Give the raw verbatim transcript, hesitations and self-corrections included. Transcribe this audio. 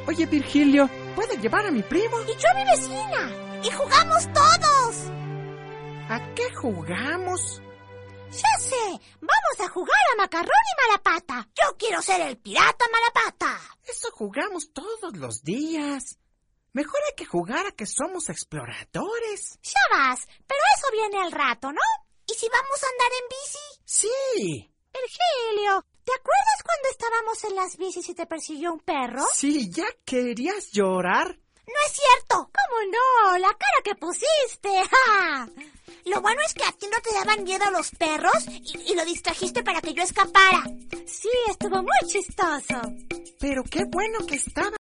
Oye, Virgilio, ¿puedo llevar a mi primo? Y yo a mi vecina. Y jugamos todos. ¿A qué jugamos? Ya sé, vamos a jugar a Macarrón y Malapata. Yo quiero ser el pirata Malapata. Eso jugamos todos los días. Mejor hay que jugar a que somos exploradores. Ya vas, pero eso viene al rato, ¿no? ¿Y si vamos a andar en bici? Sí. Virgilio, ¿te acuerdas cuando estábamos en las bicis y te persiguió un perro? Sí, ¿ya querías llorar? No es cierto. ¿Cómo no? La cara que pusiste. ¡Ja! Lo bueno es que a ti no te daban miedo los perros y, y lo distrajiste para que yo escapara. Sí, estuvo muy chistoso. Pero qué bueno que estaba